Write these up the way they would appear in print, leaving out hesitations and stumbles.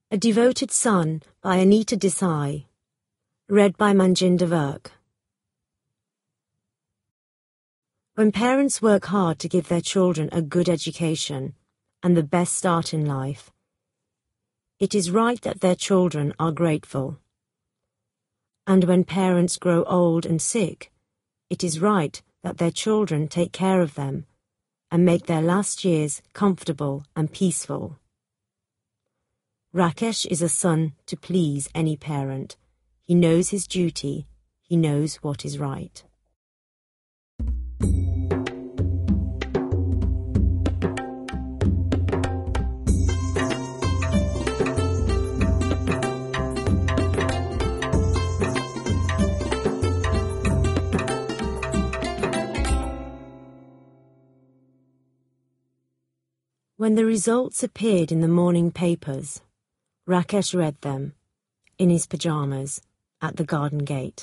A Devoted Son by Anita Desai. Read by Manjinder Virk. When parents work hard to give their children a good education and the best start in life, it is right that their children are grateful. And when parents grow old and sick, it is right that their children take care of them and make their last years comfortable and peaceful. Rakesh is a son to please any parent. He knows his duty. He knows what is right. When the results appeared in the morning papers, Rakesh read them, in his pyjamas, at the garden gate.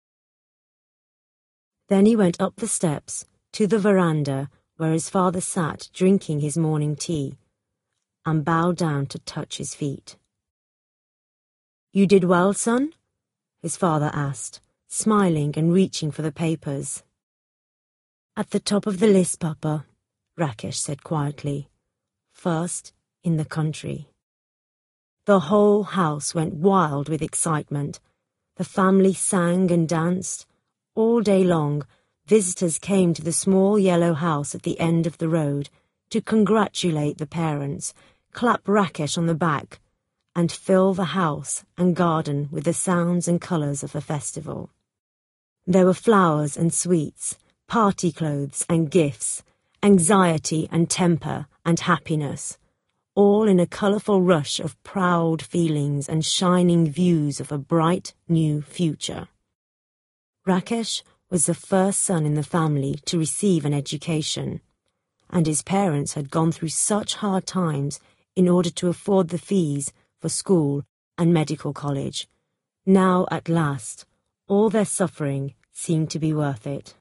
Then he went up the steps to the veranda where his father sat drinking his morning tea, and bowed down to touch his feet. "You did well, son?" his father asked, smiling and reaching for the papers. "At the top of the list, Papa," Rakesh said quietly. "First in the country." The whole house went wild with excitement. The family sang and danced. All day long, visitors came to the small yellow house at the end of the road to congratulate the parents, clap Rakesh on the back, and fill the house and garden with the sounds and colours of the festival. There were flowers and sweets, party clothes and gifts, anxiety and temper and happiness, all in a colourful rush of proud feelings and shining views of a bright new future. Rakesh was the first son in the family to receive an education, and his parents had gone through such hard times in order to afford the fees for school and medical college. Now, at last, all their suffering seemed to be worth it.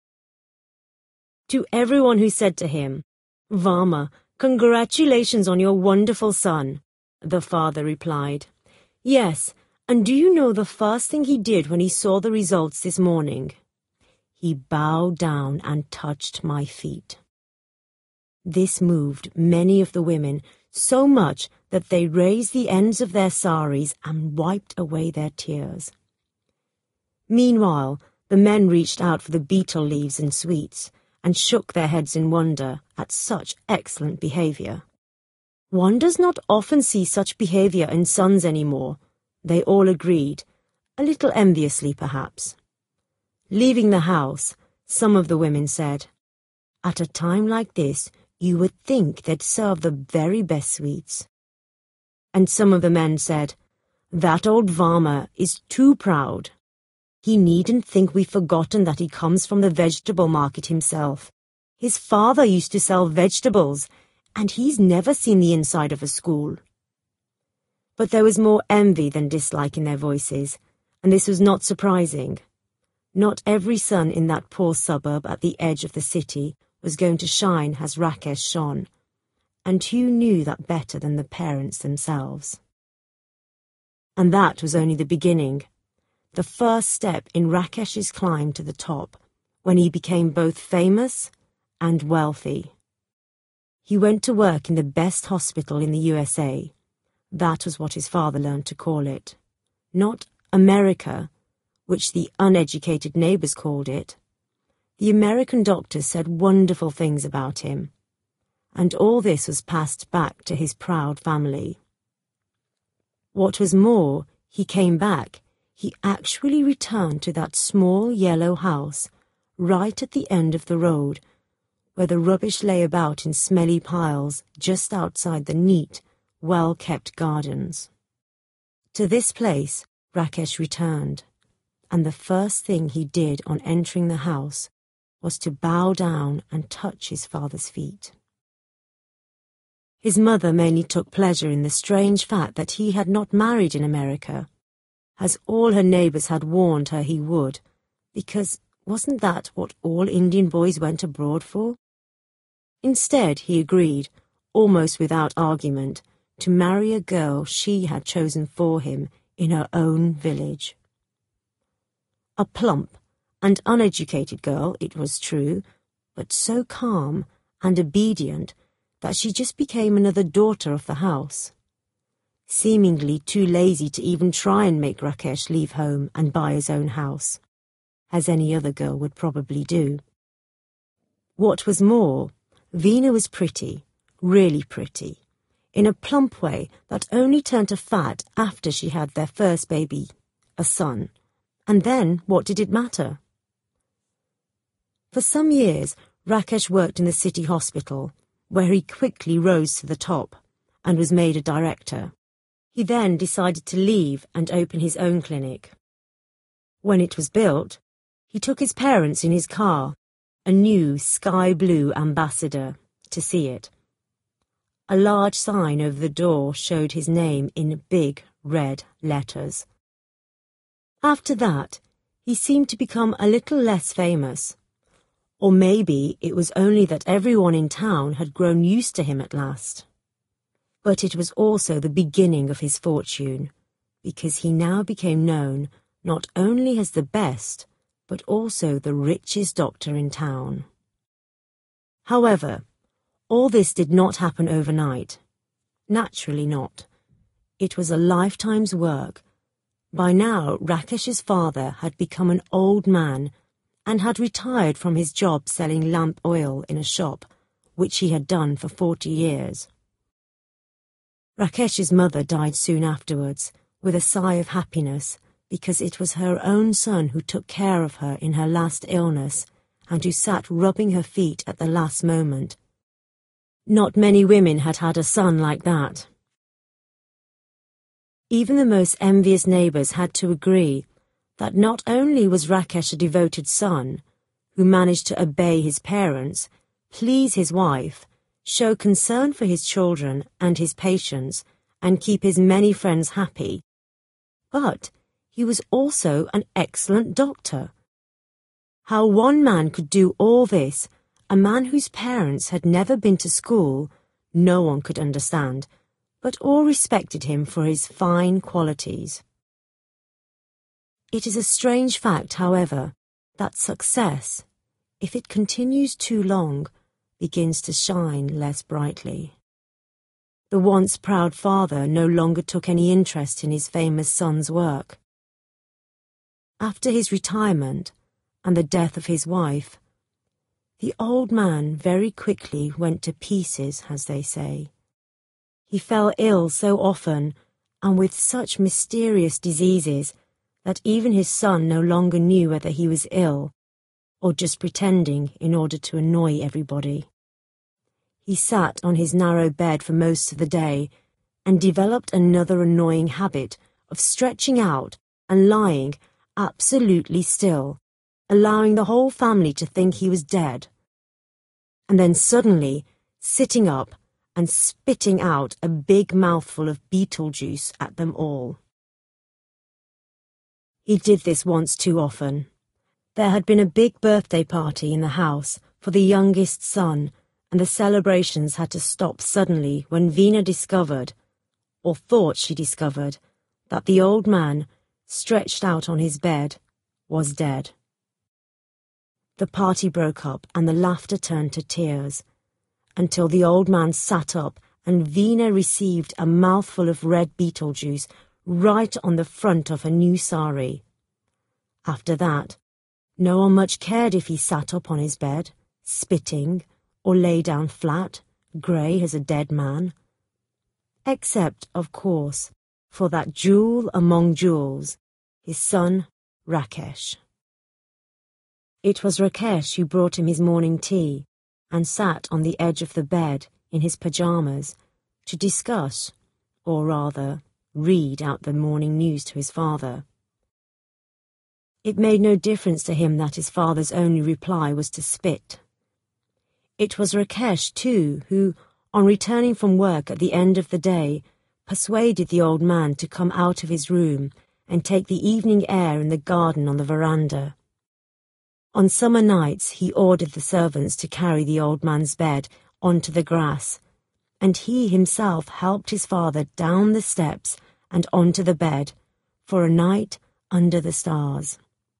To everyone who said to him, "Varma, congratulations on your wonderful son," the father replied, "Yes, and do you know the first thing he did when he saw the results this morning? He bowed down and touched my feet." This moved many of the women so much that they raised the ends of their saris and wiped away their tears. Meanwhile, the men reached out for the betel leaves and sweets, and shook their heads in wonder at such excellent behaviour. One does not often see such behaviour in sons anymore, they all agreed, a little enviously perhaps. Leaving the house, some of the women said, "At a time like this, you would think they'd serve the very best sweets." And some of the men said, "That old Varma is too proud. He needn't think we've forgotten that he comes from the vegetable market himself. His father used to sell vegetables, and he's never seen the inside of a school." But there was more envy than dislike in their voices, and this was not surprising. Not every son in that poor suburb at the edge of the city was going to shine as Rakesh shone, and who knew that better than the parents themselves? And that was only the beginning. The first step in Rakesh's climb to the top, when he became both famous and wealthy. He went to work in the best hospital in the USA. That was what his father learned to call it. Not America, which the uneducated neighbours called it. The American doctors said wonderful things about him. And all this was passed back to his proud family. What was more, he came back. He actually returned to that small yellow house, right at the end of the road, where the rubbish lay about in smelly piles just outside the neat, well-kept gardens. To this place Rakesh returned, and the first thing he did on entering the house was to bow down and touch his father's feet. His mother mainly took pleasure in the strange fact that he had not married in America, as all her neighbours had warned her he would, because wasn't that what all Indian boys went abroad for? Instead, he agreed, almost without argument, to marry a girl she had chosen for him in her own village. A plump and uneducated girl, it was true, but so calm and obedient that she just became another daughter of the house, seemingly too lazy to even try and make Rakesh leave home and buy his own house, as any other girl would probably do. What was more, Veena was pretty, really pretty, in a plump way that only turned to fat after she had their first baby, a son. And then, what did it matter? For some years, Rakesh worked in the city hospital, where he quickly rose to the top and was made a director. He then decided to leave and open his own clinic. When it was built, he took his parents in his car, a new sky blue Ambassador, to see it. A large sign over the door showed his name in big red letters. After that, he seemed to become a little less famous. Or maybe it was only that everyone in town had grown used to him at last. But it was also the beginning of his fortune, because he now became known not only as the best, but also the richest doctor in town. However, all this did not happen overnight. Naturally not. It was a lifetime's work. By now, Rakesh's father had become an old man and had retired from his job selling lamp oil in a shop, which he had done for 40 years. Rakesh's mother died soon afterwards, with a sigh of happiness, because it was her own son who took care of her in her last illness and who sat rubbing her feet at the last moment. Not many women had had a son like that. Even the most envious neighbours had to agree that not only was Rakesh a devoted son, who managed to obey his parents, please his wife, show concern for his children and his patients, and keep his many friends happy, but he was also an excellent doctor. How one man could do all this, a man whose parents had never been to school, no one could understand, but all respected him for his fine qualities. It is a strange fact, however, that success, if it continues too long, begins to shine less brightly. The once proud father no longer took any interest in his famous son's work. After his retirement and the death of his wife, the old man very quickly went to pieces, as they say. He fell ill so often, and with such mysterious diseases, that even his son no longer knew whether he was ill, or just pretending in order to annoy everybody. He sat on his narrow bed for most of the day, and developed another annoying habit of stretching out and lying absolutely still, allowing the whole family to think he was dead. And then suddenly, sitting up and spitting out a big mouthful of beetle juice at them all. He did this once too often. There had been a big birthday party in the house for the youngest son, and the celebrations had to stop suddenly when Veena discovered, or thought she discovered, that the old man, stretched out on his bed, was dead. The party broke up and the laughter turned to tears, until the old man sat up and Veena received a mouthful of red beetle juice right on the front of her new sari. After that, no one much cared if he sat up on his bed, spitting, or lay down flat, grey as a dead man. Except, of course, for that jewel among jewels, his son Rakesh. It was Rakesh who brought him his morning tea and sat on the edge of the bed in his pyjamas to discuss, or rather, read out the morning news to his father. It made no difference to him that his father's only reply was to spit. It was Rakesh, too, who, on returning from work at the end of the day, persuaded the old man to come out of his room and take the evening air in the garden on the veranda. On summer nights he ordered the servants to carry the old man's bed onto the grass, and he himself helped his father down the steps and onto the bed for a night under the stars.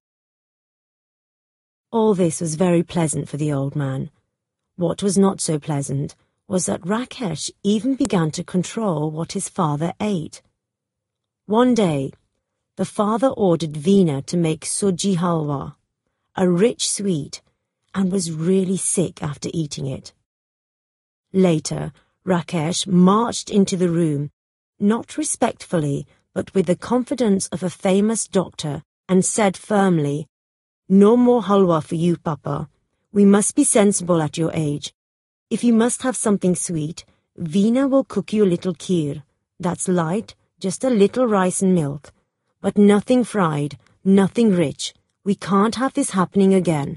All this was very pleasant for the old man. What was not so pleasant was that Rakesh even began to control what his father ate. One day, the father ordered Veena to make suji halwa, a rich sweet, and was really sick after eating it. Later, Rakesh marched into the room, not respectfully, but with the confidence of a famous doctor, and said firmly, "No more halwa for you, Papa. We must be sensible at your age. If you must have something sweet, Veena will cook you a little kheer. That's light, just a little rice and milk. But nothing fried, nothing rich. We can't have this happening again."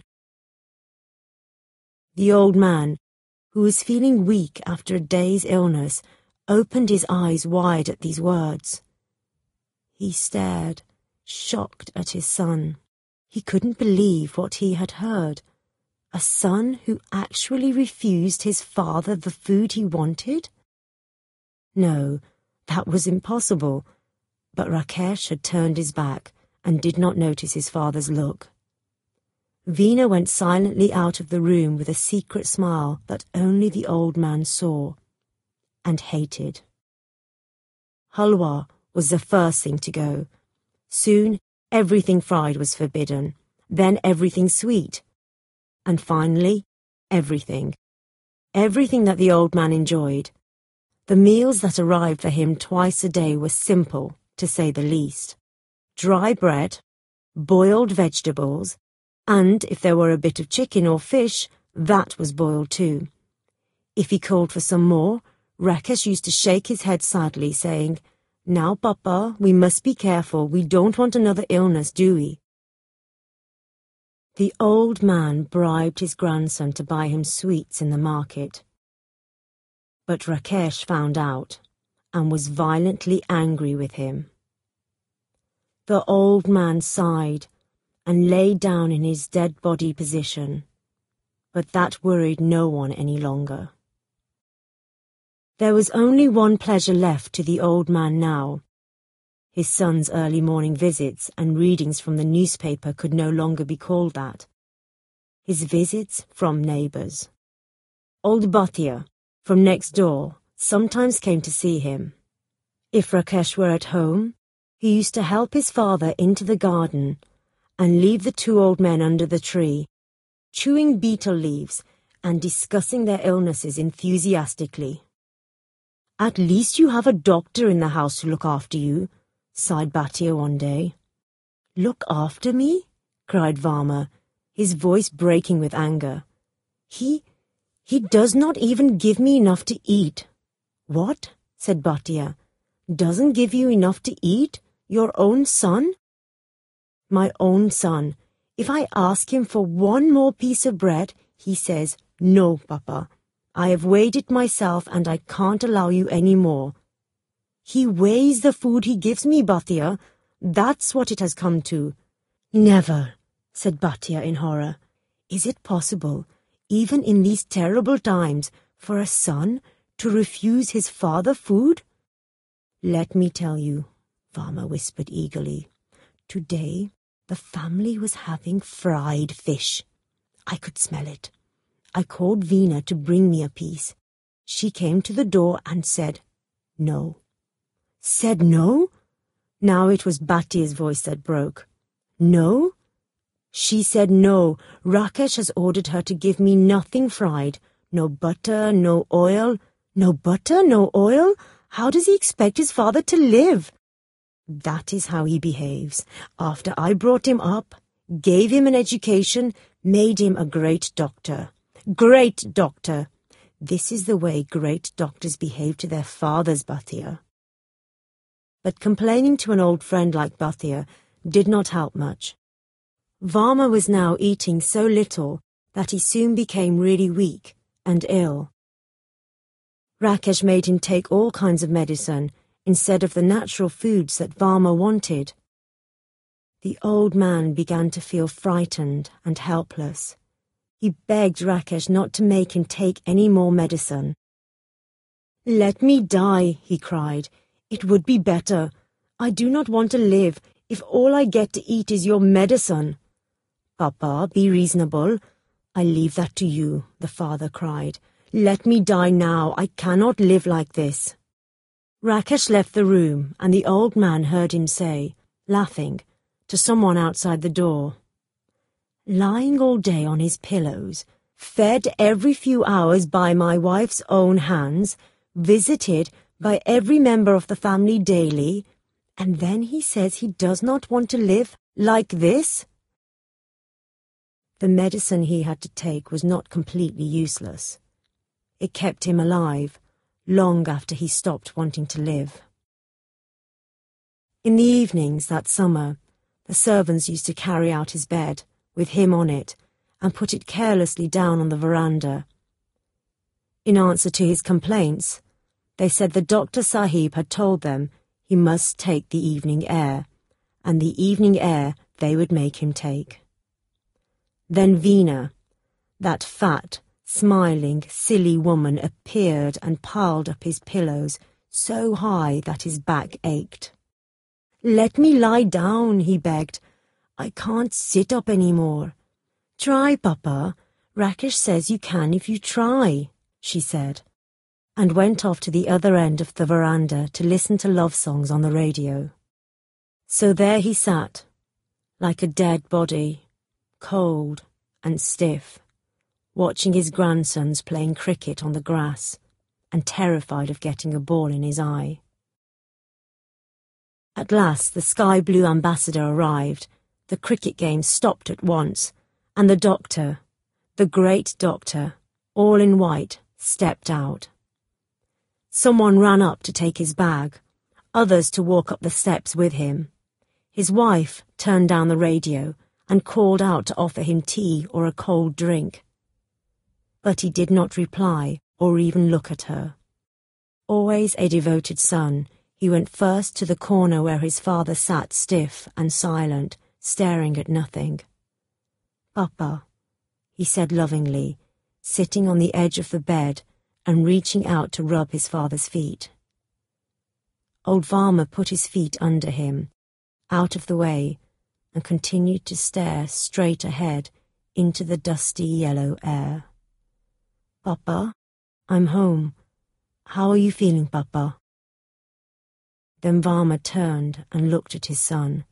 The old man, who was feeling weak after a day's illness, opened his eyes wide at these words. He stared, shocked at his son. He couldn't believe what he had heard. A son who actually refused his father the food he wanted? No, that was impossible. But Rakesh had turned his back and did not notice his father's look. Veena went silently out of the room with a secret smile that only the old man saw and hated. Halwa was the first thing to go. Soon, everything fried was forbidden, then everything sweet, and finally, everything. Everything that the old man enjoyed. The meals that arrived for him twice a day were simple, to say the least. Dry bread, boiled vegetables, and if there were a bit of chicken or fish, that was boiled too. If he called for some more, Rakesh used to shake his head sadly, saying, "Now, Papa, we must be careful. We don't want another illness, do we?" The old man bribed his grandson to buy him sweets in the market. But Rakesh found out and was violently angry with him. The old man sighed and lay down in his dead body position, but that worried no one any longer. There was only one pleasure left to the old man now. His son's early morning visits and readings from the newspaper could no longer be called that. His visits from neighbours. Old Bhatia, from next door, sometimes came to see him. If Rakesh were at home, he used to help his father into the garden and leave the two old men under the tree, chewing betel leaves and discussing their illnesses enthusiastically. "At least you have a doctor in the house to look after you," sighed Bhatia one day. "Look after me?" cried Varma, his voice breaking with anger. He does not even give me enough to eat." "What?" said Bhatia. "Doesn't give you enough to eat? Your own son?" "My own son. If I ask him for one more piece of bread, he says, 'No, Papa. I have weighed it myself and I can't allow you any more.' He weighs the food he gives me, Bhatia. That's what it has come to." "Never," said Bhatia in horror. "Is it possible, even in these terrible times, for a son to refuse his father food?" "Let me tell you," Varma whispered eagerly. "Today, the family was having fried fish. I could smell it. I called Veena to bring me a piece. She came to the door and said, 'No.'" "Said no?" Now it was Bhatia's voice that broke. "No?" "She said no. Rakesh has ordered her to give me nothing fried. No butter, no oil." "No butter, no oil? How does he expect his father to live?" "That is how he behaves. After I brought him up, gave him an education, made him a great doctor. Great doctor! This is the way great doctors behave to their fathers, Bhatia." But complaining to an old friend like Bhatia did not help much. Varma was now eating so little that he soon became really weak and ill. Rakesh made him take all kinds of medicine instead of the natural foods that Varma wanted. The old man began to feel frightened and helpless. He begged Rakesh not to make him take any more medicine. "Let me die," he cried. "It would be better. I do not want to live if all I get to eat is your medicine." "Papa, be reasonable. I leave that to you," the father cried. "Let me die now. I cannot live like this." Rakesh left the room, and the old man heard him say, laughing, to someone outside the door, "Lying all day on his pillows, fed every few hours by my wife's own hands, visited by every member of the family daily, and then he says he does not want to live like this?" The medicine he had to take was not completely useless. It kept him alive, long after he stopped wanting to live. In the evenings that summer, the servants used to carry out his bed, with him on it, and put it carelessly down on the veranda. In answer to his complaints, they said the Dr. Sahib had told them he must take the evening air, and the evening air they would make him take. Then Veena, that fat, smiling, silly woman, appeared and piled up his pillows so high that his back ached. "Let me lie down," he begged. "I can't sit up any more." "Try, Papa. Rakesh says you can if you try," she said, and went off to the other end of the veranda to listen to love songs on the radio. So there he sat, like a dead body, cold and stiff, watching his grandsons playing cricket on the grass, and terrified of getting a ball in his eye. At last the sky-blue ambassador arrived, the cricket game stopped at once, and the doctor, the great doctor, all in white, stepped out. Someone ran up to take his bag, others to walk up the steps with him. His wife turned down the radio and called out to offer him tea or a cold drink. But he did not reply or even look at her. Always a devoted son, he went first to the corner where his father sat stiff and silent, staring at nothing. "Papa," he said lovingly, sitting on the edge of the bed and reaching out to rub his father's feet. Old Varma put his feet under him, out of the way, and continued to stare straight ahead into the dusty yellow air. "Papa, I'm home. How are you feeling, Papa?" Then Varma turned and looked at his son.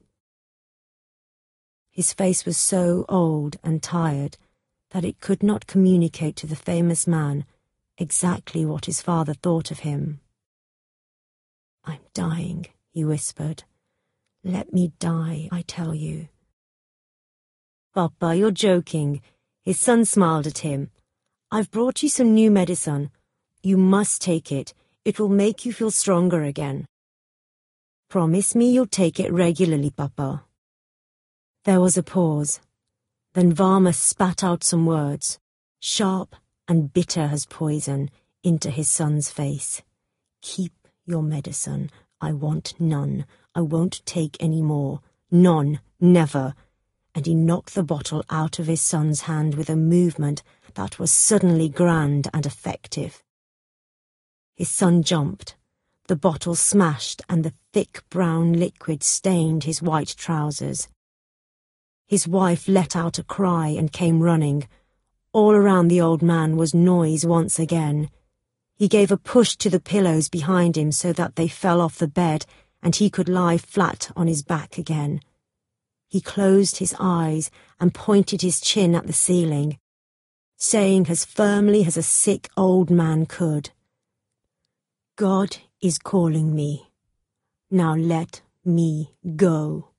His face was so old and tired that it could not communicate to the famous man exactly what his father thought of him. "I'm dying," he whispered. "Let me die, I tell you." "Papa, you're joking." His son smiled at him. "I've brought you some new medicine. You must take it. It will make you feel stronger again." "Promise me you'll take it regularly, Papa." There was a pause. Then Varma spat out some words, sharp and bitter as poison, into his son's face. "Keep your medicine. I want none. I won't take any more. None. Never." And he knocked the bottle out of his son's hand with a movement that was suddenly grand and effective. His son jumped. The bottle smashed and the thick brown liquid stained his white trousers. His wife let out a cry and came running. All around the old man was noise once again. He gave a push to the pillows behind him so that they fell off the bed and he could lie flat on his back again. He closed his eyes and pointed his chin at the ceiling, saying as firmly as a sick old man could, "God is calling me. Now let me go."